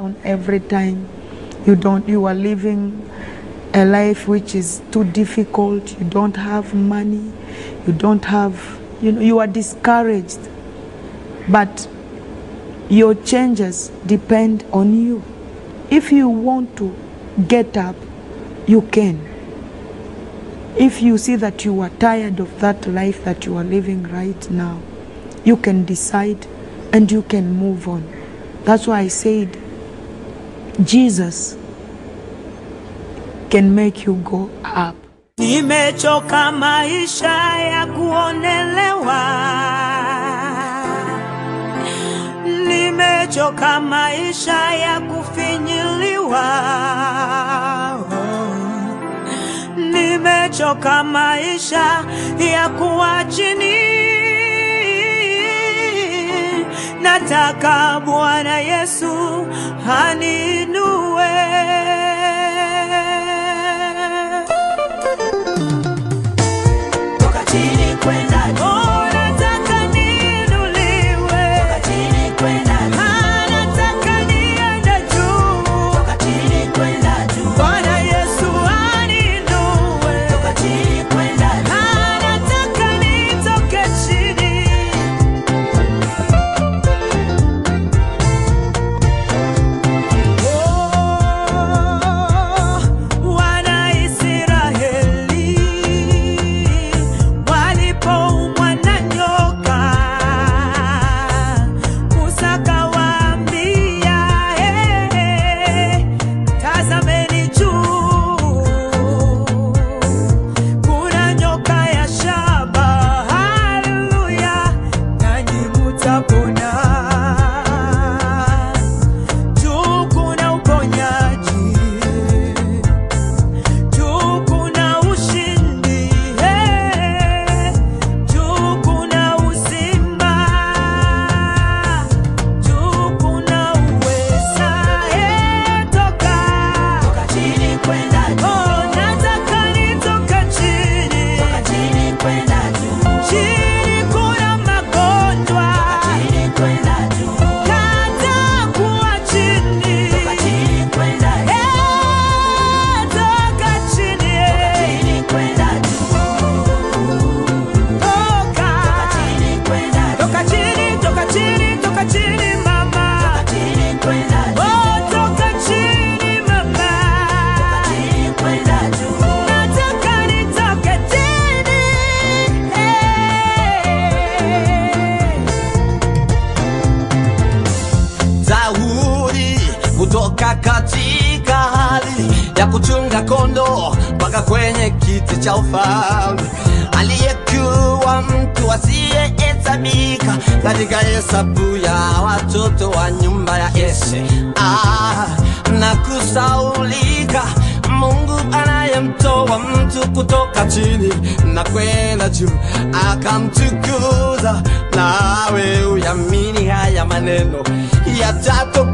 down every time you are living a life which is too difficult, you don't have money, you don't have, you are discouraged. But your changes depend on you. If you want to get up, you can. If you see that you are tired of that life that you are living right now, you can decide and you can move on. That's why I said Jesus can make you go up. Nimechoka maisha ya kuonelewa, nimechoka maisha ya kufinyiliwa, nimechoka maisha ya kuwa chini. Nataka Bwana Yesu aninue. Toka chini kwenda juu. Oh, nataka niinuliwe. Toka chini kwenda juu. Nataka niende juu. Toka chini kwenda juu. Bwana Yesu aninue. Toka chini kwenda juu. Nataka nitoke chini. Katika hali ya kuchunga kondo mpaka kwenye kiti cha ufalme, aliyekuwa mtu asiyehesabika katika hesabu ya watoto wa nyumba ya Yese. Na kusaulika, Mungu anayemtoa mtu kutoka chini na kwenda juu akamtukuza. Nawe uyamini haya maneno yatatoka